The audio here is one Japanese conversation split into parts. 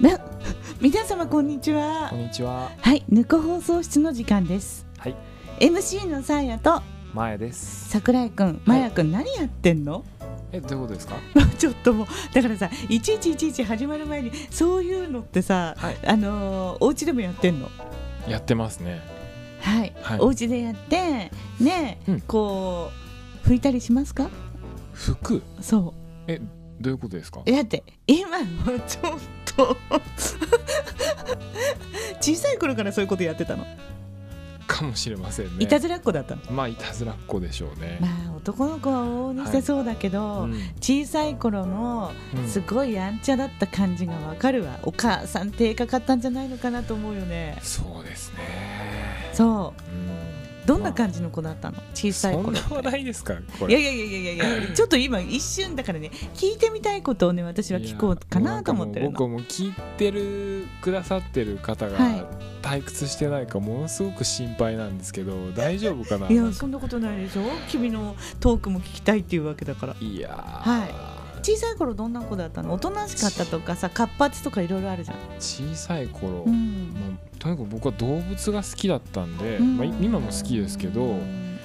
皆様こんにちは。 こんにちは。 はい、ぬこ放送室の時間です。 はい。 MC のさやとまやです。 桜井くん、まやくん、何やってんの？ どういうことですか？ ちょっともうだからさ、いちいち始まる前にそういうのってさ、 はい、 お家でもやってんの？ やってますね。 はい。 はい、 お家でやってね、こう拭いたりしますか？ 拭く？ そう。 どういうことですか？ だって今もちょっと小さい頃からそういうことやってたのかもしれませんね。 いたずらっ子だったの。 まあいたずらっ子でしょうね。 まあ男の子は往々にしてそうだけど、小さい頃のすごいやんちゃだった感じがわかるわ。お母さん手かかったんじゃないのかなと思うよね。 そうですね。 そう、どんな感じの子だったの？小さい頃。 そんな話題ですかこれ？ いやちょっと今一瞬だからね、聞いてみたいことをね、私は聞こうかなと思ってるの。 僕も聞いてくださってる方が退屈してないかものすごく心配なんですけど、大丈夫かな？ いやそんなことないでしょ。君のトークも聞きたいっていうわけだから。 いや、 はい。小さい頃どんな子だったの？おとなしかったとかさ、活発とかいろいろあるじゃん。 小さい頃、とにかく僕は動物が好きだったんで、今も好きですけど、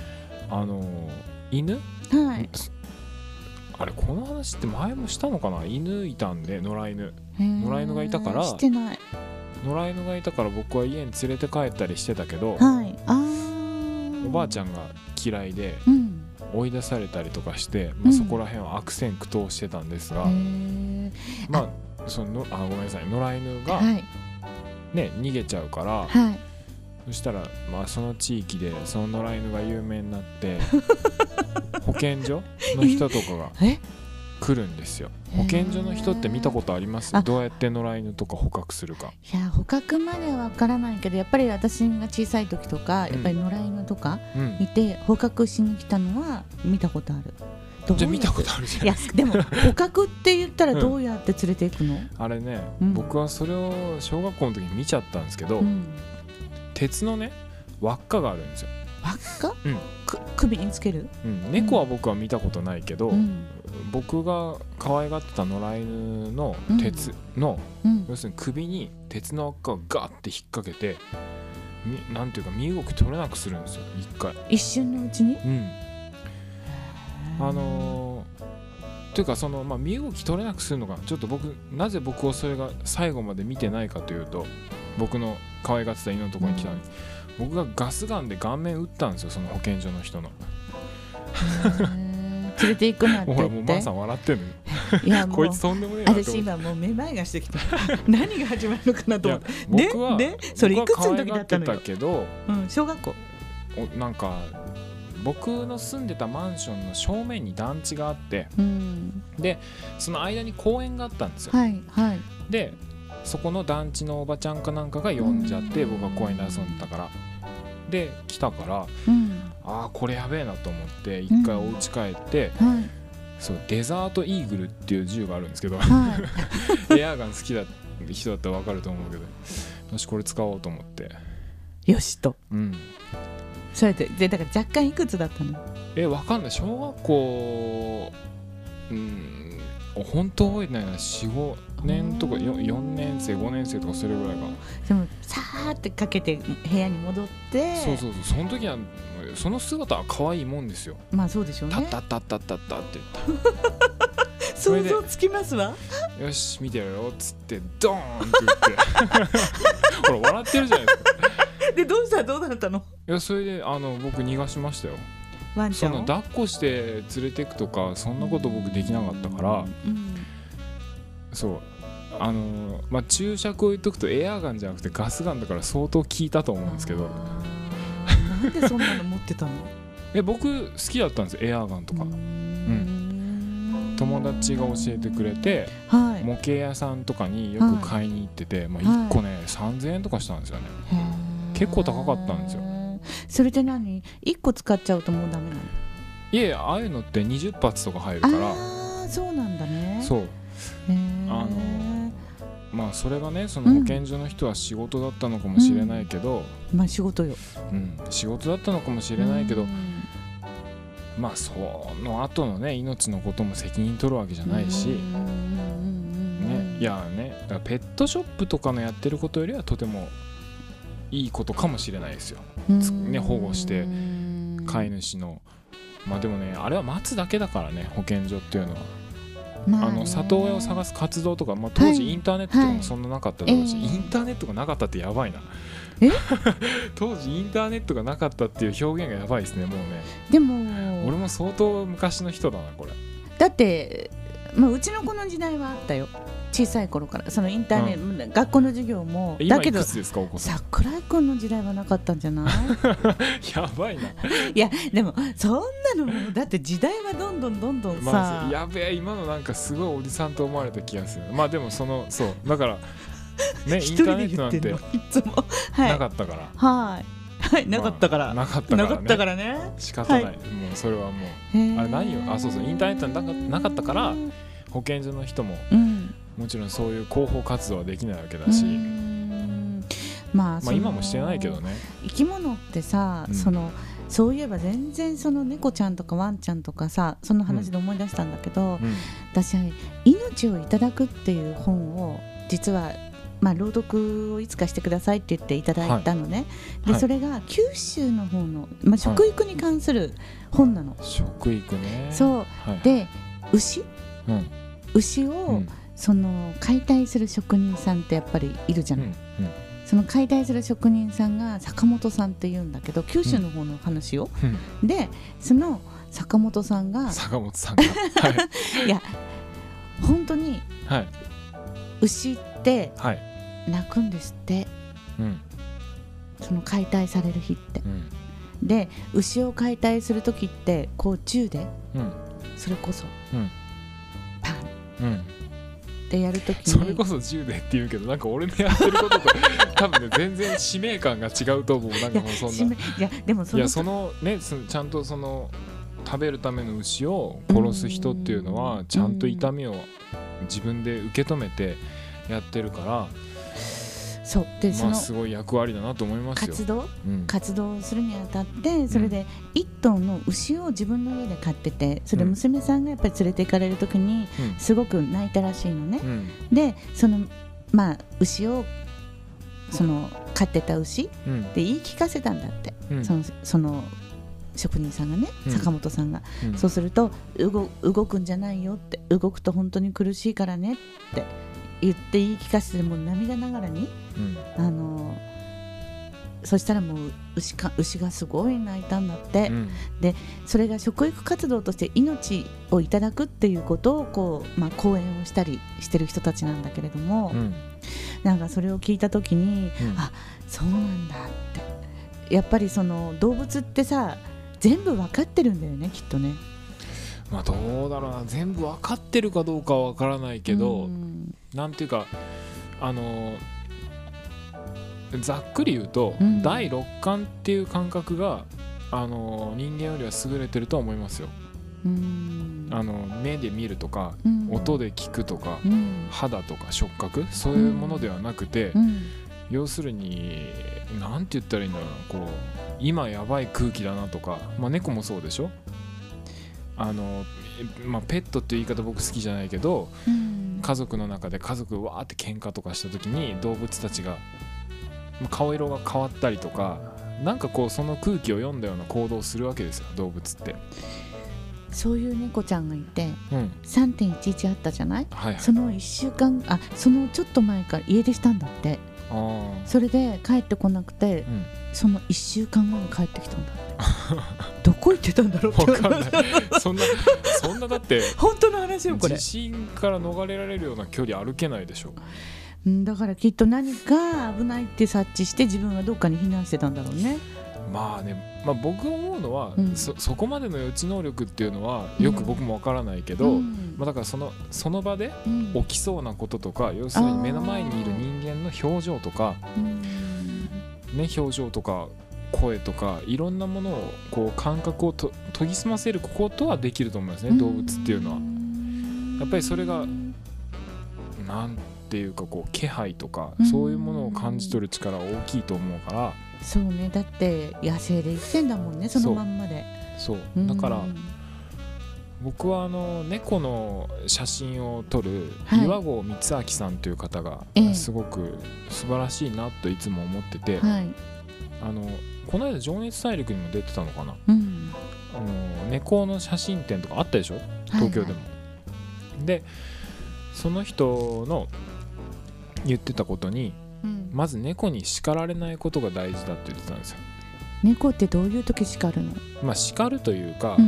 犬、 はい、 あれこの話って前もしたのかな。犬いたんで、野良犬がいたから、 してない。 野良犬がいたから僕は家に連れて帰ったりしてたけど、 はい、 おばあちゃんが嫌いで、追い出されたりとかして、そこら辺は悪戦苦闘してたんですが、ごめんなさい、野良犬が、逃げちゃうから、そしたら、その地域でその野良犬が有名になって保健所の人とかが来るんですよ。保健所の人って見たことあります？どうやって野良犬とか捕獲するか。 いや捕獲までは分からないけど、やっぱり私が小さい時とか、やっぱり野良犬とかいて、捕獲しに来たのは見たことある。 じゃあ見たことあるじゃないですか。 いやでも捕獲って言ったらどうやって連れていくの？ あれね、僕はそれを小学校の時に見ちゃったんですけど、鉄のね輪っかがあるんですよ。 輪っか？首につける？ 猫は僕は見たことないけど、僕が可愛がってた野良犬の鉄の、要するに首に鉄の輪っかをガッて引っ掛けて、なんていうか身動き取れなくするんですよ。一瞬のうちに。 というか身動き取れなくするのがちょっとなぜ僕をそれが最後まで見てないかというと、僕の可愛がってた犬のところに来たのに、僕がガスガンで顔面打ったんですよ、その保健所の人の。 連れて行くなんて。 ほらもうマーさん笑ってんの。いやこいつとんでもねえな。 私今もうめまいがしてきた。何が始まるのかなと思って。でそれいくつの時だったのよ。小学校。 なんか僕の住んでたマンションの正面に団地があって、でその間に公園があったんですよ。でそこの団地のおばちゃんかなんかが呼んじゃって、僕が公園で遊んでたからで来たから、これやべえなと思って一回お家帰って、そうデザートイーグルっていう銃があるんですけど、エアガン好きな人だったら分かると思うけど、よしこれ使おうと思って、 よしと。それでだから若干いくつだったの？ 分かんない。小学校本当覚えてないな。 4,5 年とか4年生5年生とかそれぐらいか。 でもさーってかけて部屋に戻って、 そうその時はその姿は可愛いもんですよ。 まあそうでしょうね。 タッタッタッタッタッって想像つきますわ。 よし見てやるよっつってドーンって言ってほら笑ってるじゃないですか。 でどうだったの？ いやそれで僕逃がしましたよ。 ワンちゃんをその抱っこして連れてくとかそんなこと僕できなかったから、そう注釈を言っとくとエアガンじゃなくてガスガンだから相当効いたと思うんですけど。 なんでそんなの持ってたの？ 僕好きだったんですよ、エアガンとか。友達が教えてくれて、模型屋さんとかによく買いに行ってて、1個ね3000円とかしたんですよね。結構高かったんですよ。 それで何1個使っちゃうともうダメなの？ いやいや、ああいうのって20発とか入るから。 そうなんだね。 そうそれがね、その保健所の人は仕事だったのかもしれないけど、 仕事よ。 仕事だったのかもしれないけど、その後のね命のことも責任取るわけじゃないし、いやね、 だからペットショップとかのやってることよりはとてもいいことかもしれないですよ、ね、保護して飼い主のまあでもねあれは待つだけだからね保健所っていうのは、里親を探す活動とか、当時インターネットとかもそんななかっただろうし、インターネットがなかったってやばいな当時インターネットがなかったっていう表現がやばいですねもうね。 でも俺も相当昔の人だなこれ。 だって、うちの子の時代はあったよ、小さい頃からそのインターネット、学校の授業も。 今いくつですかお子さん。 桜井君の時代はなかったんじゃないやばいな。 いやでもそんなのだって時代はどんどんさ、 やべえ今のなんかすごいおじさんと思われた気がする。でもそうだからねインターネットなんていつも、 なかったから、 はいなかったからなかったからね仕方ない、もうそれはもうあれ何よそうインターネットなかったから保健所の人も、もちろんそういう広報活動はできないわけだし、今もしてないけどね。 生き物ってさ、そういえば全然その猫ちゃんとかワンちゃんとかさ、その話で思い出したんだけど、私命をいただくっていう本を実は朗読をいつかしてくださいって言っていただいたのね、でそれが九州の方の、食育に関する本なの。 食育ね。 そう、で牛を、その解体する職人さんってやっぱりいるじゃない、その解体する職人さんが坂本さんっていうんだけど、九州の方の話を、でその坂本さんがいや本当に、牛って泣くんですって、その解体される日って、で牛を解体する時ってこう銃で、それこそ、パン、ってやる時にそれこそ銃でって言うけどなんか俺のやってることと多分ね全然使命感が違うと思う。なんかもうそんなでもそのねちゃんとその食べるための牛を殺す人っていうのはちゃんと痛みを自分で受け止めてやってるから、 そうで、 すごい役割だなと思いますよ。 活動をするにあたって、それで1頭の牛を自分の家で飼ってて、それ娘さんがやっぱり連れて行かれる時にすごく泣いたらしいのね、でその牛をその飼ってた牛で言い聞かせたんだって、その職人さんがね、坂本さんが、そうすると動くんじゃないよって、動くと本当に苦しいからねって言い聞かせて、もう涙ながらに、そしたらもう牛がすごい泣いたんだって、でそれが食育活動として命をいただくっていうことをこう、講演をしたりしてる人たちなんだけれども、なんかそれを聞いた時に、あ、そうなんだって、やっぱりその動物ってさ全部分かってるんだよね、きっとね。 どうだろうな、全部分かってるかどうかは分からないけど、なんていうかざっくり言うと、第六感っていう感覚が人間よりは優れてるとは思いますよ。目で見るとか、音で聞くとか、肌とか触覚、そういうものではなくて、要するになんて言ったらいいんだろうな、こう今やばい空気だなとか、猫もそうでしょ。ペットっていう言い方僕好きじゃないけど、家族の中で家族わーって喧嘩とかした時に動物たちが顔色が変わったりとか、なんかこうその空気を読んだような行動をするわけですよ、動物って。 そういう猫ちゃんがいて、3.11 あったじゃない、 はいはい、 その1週間そのちょっと前から家出したんだって。それで帰ってこなくて、その1週間後に帰ってきたんだってどこ行ってたんだろうって分かんないそんなだって本当の話よこれ。 地震から逃れられるような距離歩けないでしょ。 だからきっと何か危ないって察知して自分はどっかに避難してたんだろうね。 僕が思うのは、そこまでの予知能力っていうのはよく僕もわからないけど、だからその場で起きそうなこととか、要するに目の前にいる人間の表情とか、表情とか声とかいろんなものをこう感覚を研ぎ澄ませることはできると思いますね、動物っていうのは。やっぱりそれがなんていうかこう気配とかそういうものを感じ取る力は大きいと思うから。 そうね、だって野生で生きてんだもんね、そのまんまで。 そうだから僕は猫の写真を撮る岩合光明さんという方がすごく素晴らしいなといつも思ってて、この間情熱大陸にも出てたのかな、猫の写真展とかあったでしょ、東京でも、でその人の言ってたことに、まず猫に叱られないことが大事だって言ってたんですよ。 猫ってどういう時叱るの？ 叱るというか、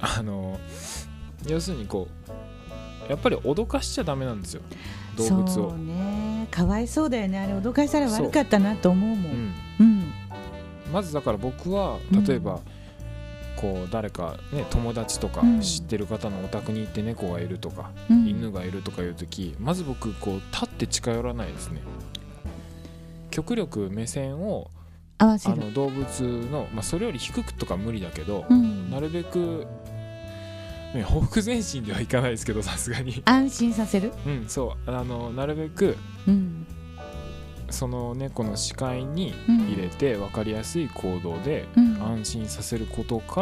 要するにやっぱり脅かしちゃダメなんですよ、動物を。 そうね、かわいそうだよね、あれ脅かしたら悪かったなと思うもん。 まずだから僕は例えば、誰かね、友達とか知ってる方のお宅に行って猫がいるとか、犬がいるとかいう時、まず僕立って近寄らないですね。極力目線を合わせる、 動物の、それより低くとか無理だけど、なるべくほふ前進ではいかないですけど、さすがに安心させる。 そうなるべく、その猫の視界に入れて分かりやすい行動で安心させることから、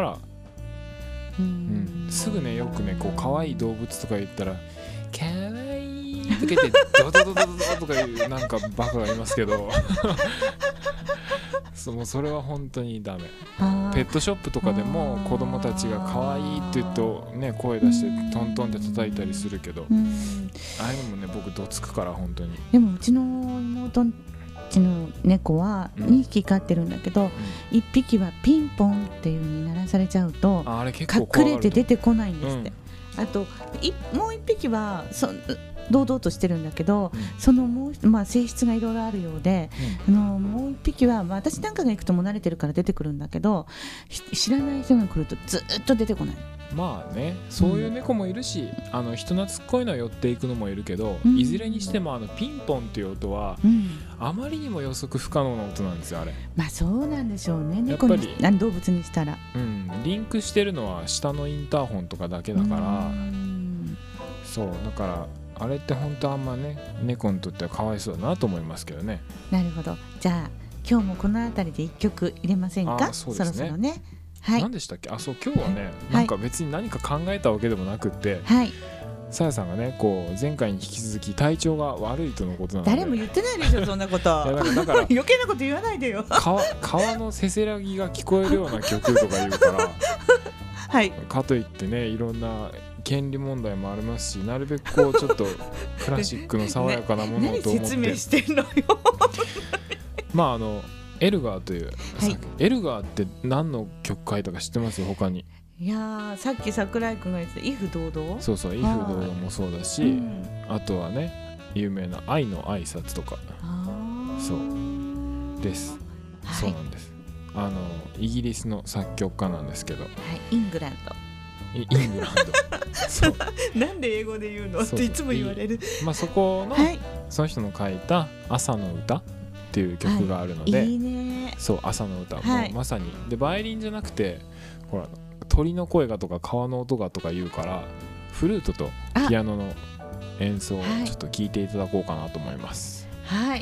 すぐね、よくね可愛い動物とか言ったら可愛いとか言ってドドドドドドとかいうなんかバカがいますけどもうそれは本当にダメ。ペットショップとかでも子供たちが可愛いって言うとね、声出してトントンで叩いたりするけど、ああいうのもね、僕どつくから本当に。でもうちの妹んちの猫は2匹飼ってるんだけど、1匹はピンポンっていう風に鳴らされちゃうと隠れて出てこないんですって。あともう1匹は堂々としてるんだけど、そのもう、性質がいろいろあるようで、もう一匹は、私なんかが行くともう慣れてるから出てくるんだけど、知らない人が来るとずっと出てこない。 そういう猫もいるし、人懐っこいのは寄っていくのもいるけど、いずれにしてもピンポンっていう音は、あまりにも予測不可能な音なんですよ、あれ。 そうなんでしょうね、猫に動物にしたら。 リンクしてるのは下のインターホンとかだけだから、そうだからあれって本当あんまね、猫にとってはかわいそうだなと思いますけどね。 なるほど。じゃあ今日もこの辺りで1曲入れませんか？ そうですね、 そろそろね。 何でしたっけ？今日はね、なんか別に何か考えたわけでもなくって、さやさんがね、前回に引き続き体調が悪いとのことなので。 誰も言ってないでしょ、そんなこと。だから余計なこと言わないでよ。 川のせせらぎが聞こえるような曲とか言うからかといってね、いろんな権利問題もありますし、なるべくちょっとクラシックの爽やかなものをと思って、 説明してんのよエルガーという、エルガーって何の曲書いたか知ってます？他に。 いやさっき桜井くんが言ってた「威風堂々」。 そうそう、威風堂々もそうだし、あとはね、有名な愛の挨拶とか。そうです、そうなんです。イギリスの作曲家なんですけど、 イングランドそうなんで英語で言うのっていつも言われる。 そこの、その人の書いた「朝の歌」っていう曲があるので、 いいね。 そう朝の歌、もうまさにで、バイオリンじゃなくてほら鳥の声がとか川の音がとか言うから、フルートとピアノの演奏をちょっと聞いていただこうかなと思います。 はい、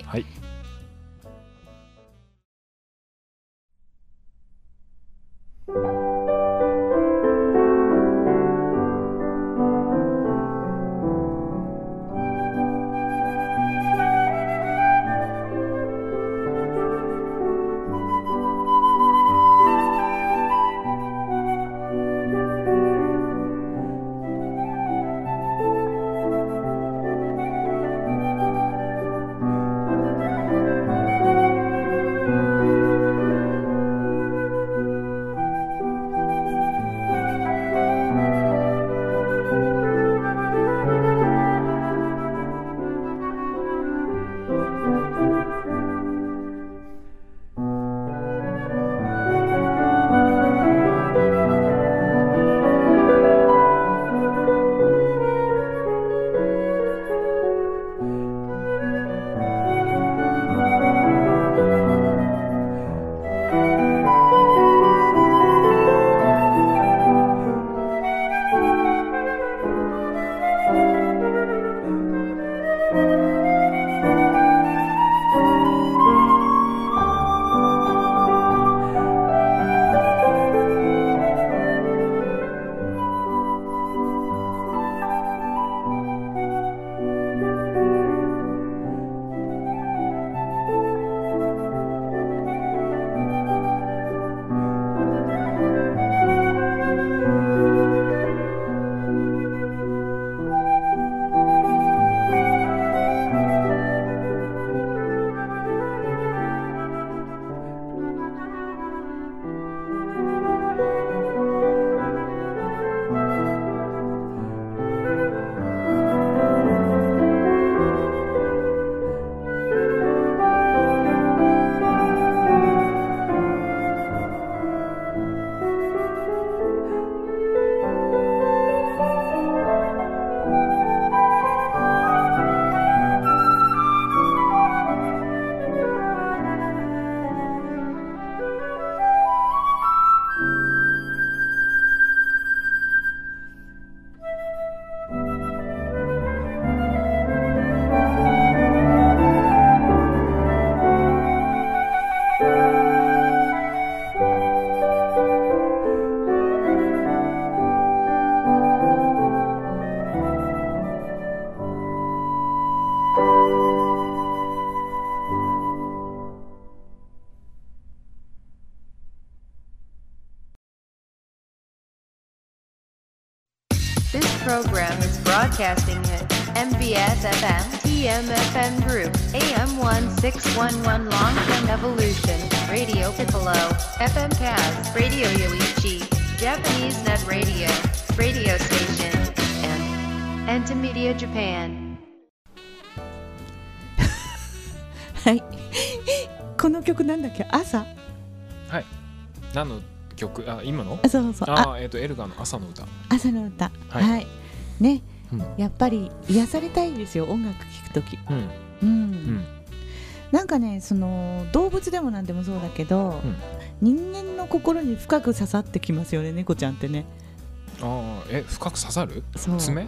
program is broadcasting at MBS FM TMFN Group AM1611 Long-Term Evolution Radio Piccolo FM Kaz Radio Yoichi Japanese Net Radio Radio Station and Entimedia Japan はいこの曲なんだっけ朝はい何の曲今のそうエルガーの朝の歌はい、はい、ね、うん、やっぱり癒されたいですよ音楽聴くとき、なんかねその動物でもなんでもそうだけど、人間の心に深く刺さってきますよね猫ちゃんってね。 深く刺さる？爪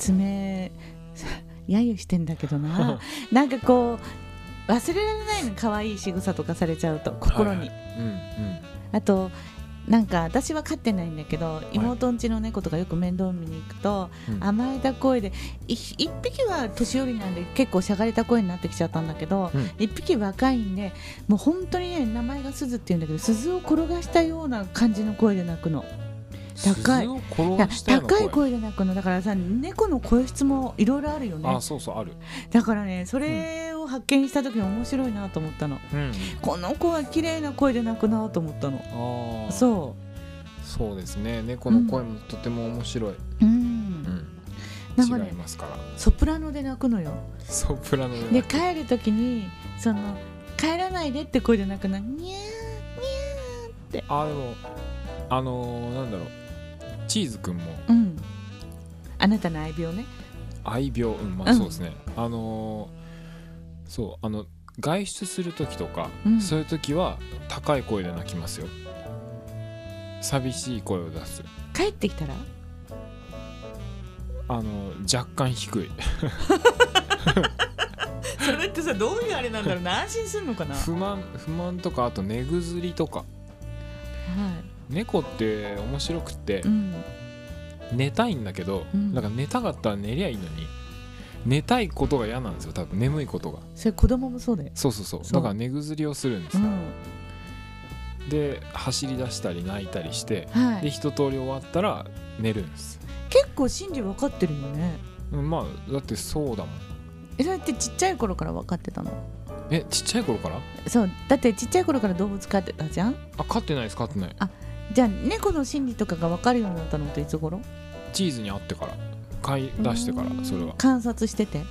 揶揄してんだけどななんかこう忘れられないの可愛い仕草とかされちゃうと心に、あとなんか私は飼ってないんだけど妹ん家の猫とかよく面倒見に行くと、甘えた声で一匹は年寄りなんで結構しゃがれた声になってきちゃったんだけど、一匹若いんでもう本当にね名前が鈴っていうんだけど鈴を転がしたような感じの声で鳴くの。高い声で鳴くのだからさ猫の声質もいろいろあるよね。 そうある。 だからねそれを発見した時に面白いなと思ったの、この子は綺麗な声で鳴くなと思ったの。 そうですね猫の声もとても面白い、 なんかね、 違いますからソプラノで鳴くのよ。 ソプラノで帰る時にその帰らないでって声で鳴くのニャーニャーって。 でもなんだろうチーズくんも、 あなたの愛病ね。 愛病、そうですね。外出する時とか、そういう時は高い声で泣きますよ。寂しい声を出す。 帰ってきたら若干低いそれってさどういうあれなんだろうな安心するのかな。 不満とかあと寝ぐずりとか、猫って面白くて、寝たいんだけど、だから寝たかったら寝りゃいいのに寝たいことが嫌なんですよ多分眠いことが。 それ子供もそうだよ。 そうだから寝ぐずりをするんですよ、で走り出したり泣いたりして、で一通り終わったら寝るんです。 結構心理分かってるよね。 だってそうだもん。 それってちっちゃい頃から分かってたの？ ちっちゃい頃から？ そうだってちっちゃい頃から動物飼ってたじゃん。 飼ってないです飼ってない。 じゃあ猫の心理とかが分かるようになったのっていつ頃？ チーズに会ってから飼い出してから。それは観察してて。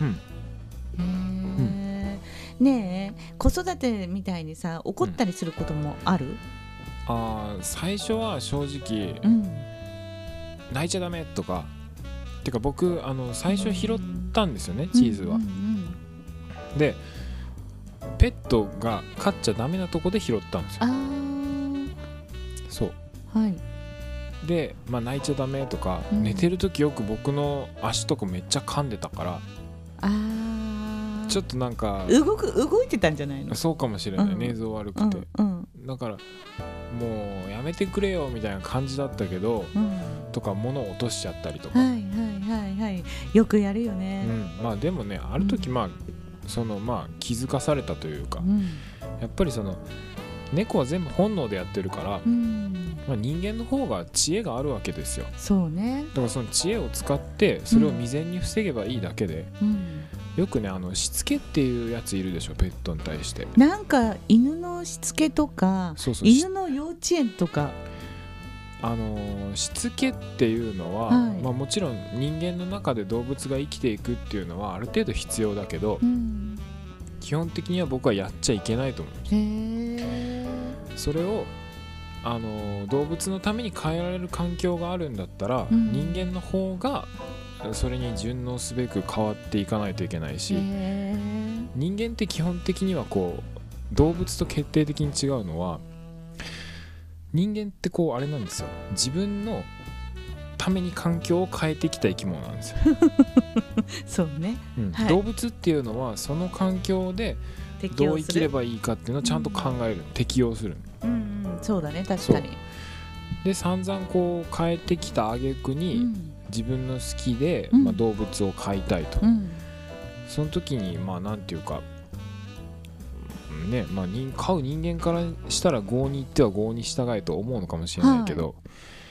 ねえ子育てみたいにさ怒ったりすることもある？ 最初は正直、泣いちゃダメとかてか僕最初拾ったんですよね、チーズは。でペットが飼っちゃダメなとこで拾ったんですよ。そうで、泣いちゃダメとか、寝てる時よく僕の足とかめっちゃ噛んでたから、ちょっとなんか動いてたんじゃないの？ そうかもしれない、寝相悪くて、だからもうやめてくれよみたいな感じだったけど、とか物を落としちゃったりとか、 よくやるよね。 でもねある時気づかされたというか、やっぱり猫は全部本能でやってるから、人間の方が知恵があるわけですよ。 そうね。 だからその知恵を使ってそれを未然に防げばいいだけで、よくねしつけっていうやついるでしょペットに対して。 なんか犬のしつけとか犬の幼稚園とかしつけっていうのは、もちろん人間の中で動物が生きていくっていうのはある程度必要だけど、基本的には僕はやっちゃいけないと思うんです。それを動物のために変えられる環境があるんだったら、人間の方がそれに順応すべく変わっていかないといけないし、人間って基本的には動物と決定的に違うのは、人間ってあれなんですよ、自分のために環境を変えてきた生き物なんですよそうね、 動物っていうのはその環境でどう生きればいいかっていうのをちゃんと考える、適応する、 そうだね確かに。 で散々変えてきた挙句に、自分の好きで、動物を飼いたいと、その時になんていうかね、飼う人間からしたら業に行っては業に従えと思うのかもしれないけど、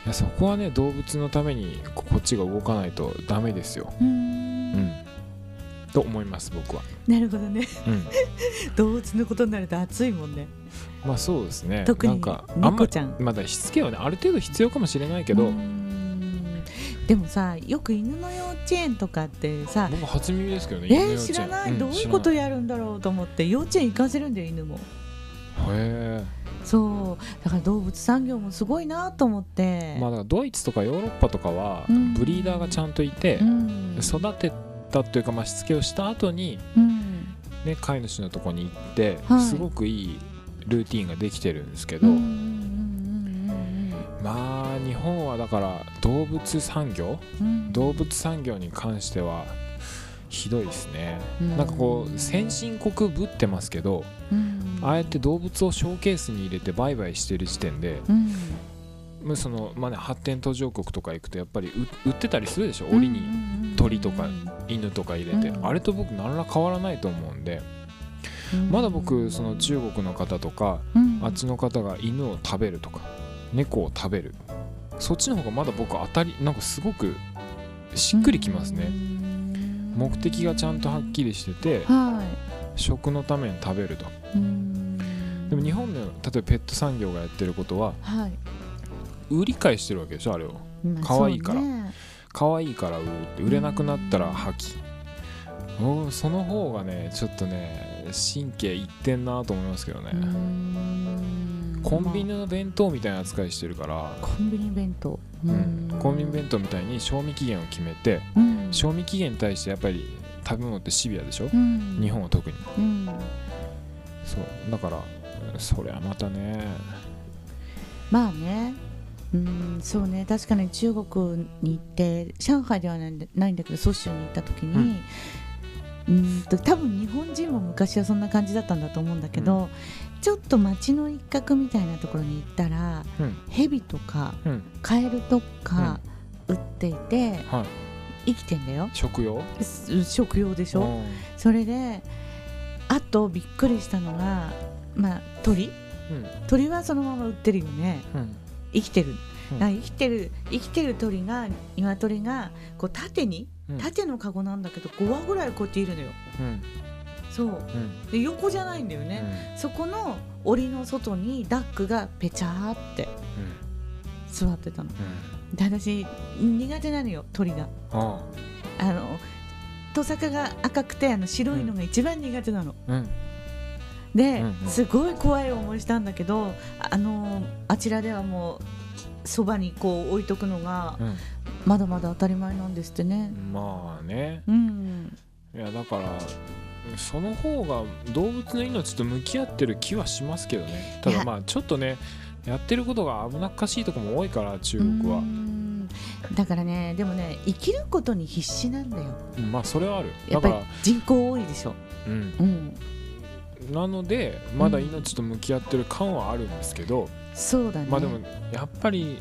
いやそこはね動物のためにこっちが動かないとダメですよ。と思います僕は。 なるほどね、動物のことになると熱いもんね。 まあそうですね。 特に猫ちゃん。 まだしつけはねある程度必要かもしれないけど。 でもさ、よく犬の幼稚園とかってさ、 僕初耳ですけどね。 知らない、どういうことやるんだろうと思って幼稚園行かせるんだよ犬も。 へえ。 そうだから動物産業もすごいなと思って。 まあだからドイツとかヨーロッパとかはブリーダーがちゃんといて、育てたというかまあしつけをした後に、ね、飼い主のとこに行って、すごくいいルーティンができてるんですけど、まあ日本はだから動物産業に関してはひどいですね。なんかこう先進国ぶってますけど、ああやって動物をショーケースに入れて売買してる時点で、そのまあね、発展途上国とか行くとやっぱり売ってたりするでしょ。檻に鳥とか犬とか入れて、あれと僕何ら変わらないと思うんで、まだ僕その中国の方とか、あっちの方が犬を食べるとか猫を食べる、そっちの方がまだ僕なんかすごくしっくりきますね。目的がちゃんとはっきりしてて、食のために食べると。でも日本の例えばペット産業がやってることは、売り買いしてるわけでしょあれを。可愛いから可愛いから売るって、売れなくなったら破棄。その方がねちょっとね神経いってんなと思いますけどね。コンビニの弁当みたいな扱いしてるから。 コンビニ弁当、 コンビニ弁当みたいに賞味期限を決めて、賞味期限に対してやっぱり食べ物ってシビアでしょ、日本は特に、そうだからそれはまたね、 まあね、そうね、確かに中国に行って上海ではないんだけど蘇州に行った時に、多分日本人も昔はそんな感じだったんだと思うんだけど、ちょっと街の一角みたいなところに行ったら、ヘビとか、カエルとか売っていて、生きてんだよ。食用でしょ、それであとびっくりしたのが、まあ鳥はそのまま売ってるよね、生きてる、生きてる鶏がこう縦のカゴなんだけど5羽ぐらいこうやっているのよ、そう、で横じゃないんだよね、そこの檻の外にダックがペチャーって座ってたの、で私苦手なのよ鳥が。トサカが赤くて白いのが一番苦手なの、で、すごい怖い思いしたんだけど、あちらではもうそばにこう置いとくのが、まだまだ当たり前なんですってね。 まあね、いやだからその方が動物の命と向き合ってる気はしますけどね。ただまあちょっとねやってることが危なっかしいとこも多いから中国は。 だからね、でもね生きることに必死なんだよ。 まあそれはある。 やっぱり人口多いでしょ。 なのでまだ命と向き合ってる感はあるんですけど、 そうだね。 まあでもやっぱり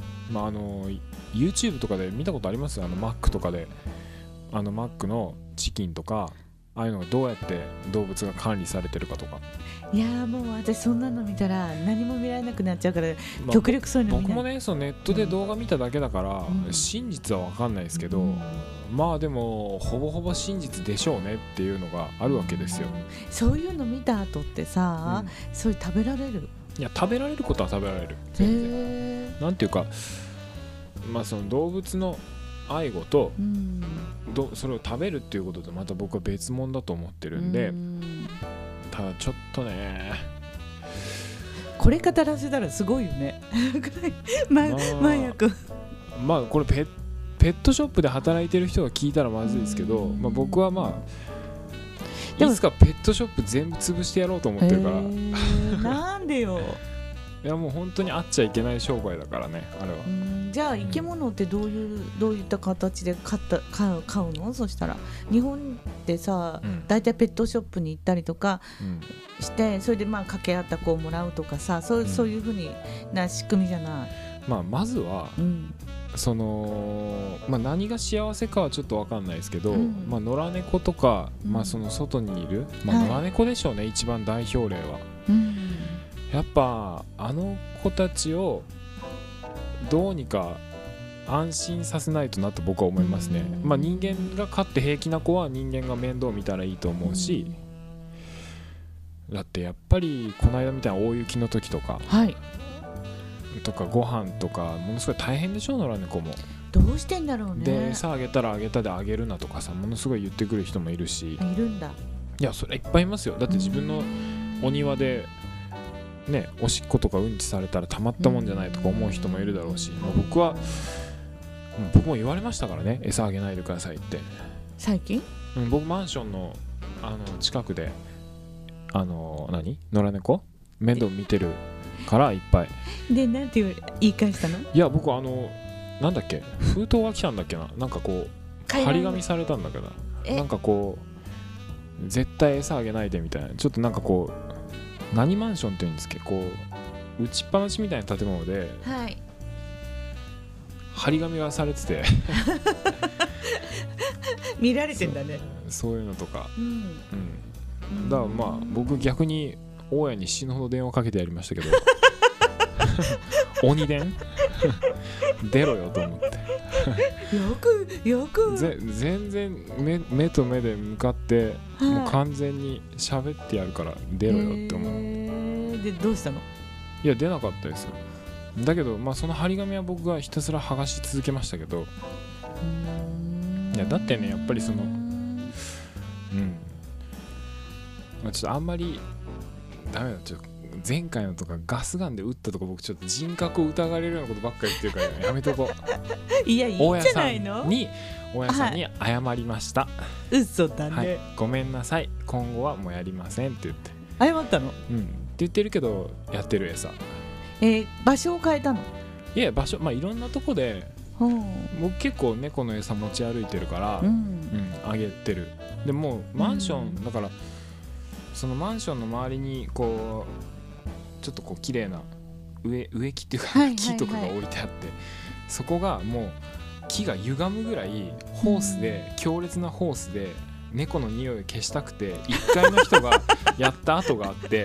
YouTube とかで見たことあります？マックとかでマックのチキンとかああいうのがどうやって動物が管理されてるかとか。 いやもう私そんなの見たら何も見られなくなっちゃうから、極力そういうの見ない。 僕もねそのネットで動画見ただけだから、真実は分かんないですけど、まあでもほぼほぼ真実でしょうねっていうのがあるわけですよ。 そういうの見た後ってさ、そういう食べられる？ いや食べられることは食べられる。なんていうか、まあその動物の愛護と、それを食べるっていうこととまた僕は別物だと思ってるんで、ただちょっとねこれ語らせたらすごいよね麻薬。 まあこれペットショップで働いてる人が聞いたらまずいですけど、僕はまあいつかペットショップ全部潰してやろうと思ってるからなんでよ。 いやもう本当にあっちゃいけない商売だからねあれは。 じゃあ生き物ってどういった形で買うの？そしたら日本ってさ、だいたいペットショップに行ったりとかして、それでまあ掛け合った子をもらうとかさ、そういうふうな仕組みじゃない。 まずは、その何が幸せかはちょっと分かんないですけど、野良猫とか、その外にいる、野良猫でしょうね、一番代表例は。やっぱ子たちをどうにか安心させないとなと僕は思いますね。まあ人間が飼って平気な子は人間が面倒見たらいいと思うし、だってやっぱりこの間みたいな大雪の時とか、 はい、 とかご飯とかものすごい大変でしょ、野良猫も。 どうしてんだろうね。 で餌あげたらあげたであげるなとかさ、ものすごい言ってくる人もいるし。 いるんだ。 いやそれいっぱいいますよ。だって自分のお庭でね、おしっことかうんちされたらたまったもんじゃないとか思う人もいるだろうし、まあ、僕も言われましたからね、餌あげないでくださいって。 最近？ 僕マンションの近くで野良猫面倒見てるからいっぱいで、なんて言い返したの？ いや僕なんだっけ、封筒が来たんだっけな、なんかこう張り紙されたんだけど、なんかこう絶対餌あげないでみたいな、ちょっとなんかこう何マンションっていうんですけど、こう打ちっぱなしみたいな建物で、はい、張り紙がされてて見られてんだね。 そういうのとか、だからまあ僕逆に大家に死ぬほど電話かけてやりましたけど鬼電出ろよと思ってよく全然目と目で向かって、もう完全に喋ってやるから出ろよって思って。 でどうしたの？ いや出なかったですよ。だけどまあその張り紙は僕がひたすら剥がし続けましたけど、いやだってねやっぱりそのまあ、ちょっとあんまりダメだ、ちょっと前回のとかガスガンで撃ったとか僕ちょっと人格を疑われるようなことばっかり言ってるからやめとこう。 いやいいんじゃないの？ 大家さんに謝りました。 嘘だね、 はい、ごめんなさい、今後はもうやりませんって言って。 謝ったの？って言ってるけどやってる餌。 場所を変えたの？ いや場所、まあいろんなとこで、僕結構猫の餌持ち歩いてるから、あげてる。でもうマンション、だからそのマンションの周りにこうちょっとこう綺麗な植木っていうか、木とかが置いてあって、そこがもう木が歪むぐらいホースで、強烈なホースで猫の匂いを消したくて1階の人がやった跡があって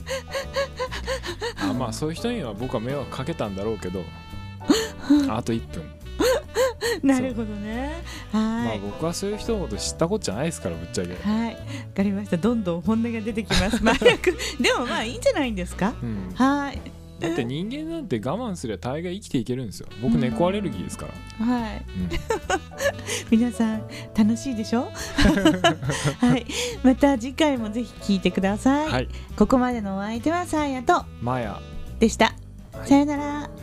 まあそういう人には僕は迷惑かけたんだろうけどあと1分なるほどね。 まあ僕はそういう人のこと知ったことじゃないですから、ぶっちゃけ。 はい、わかりました。どんどん本音が出てきます。でもまあいいんじゃないんですか。はい。 だって人間なんて我慢すれば大概生きていけるんですよ。僕猫アレルギーですから。 はい。皆さん楽しいでしょはい。また次回もぜひ聞いてください。はい。ここまでのお相手はサーヤとマヤでした。さよなら。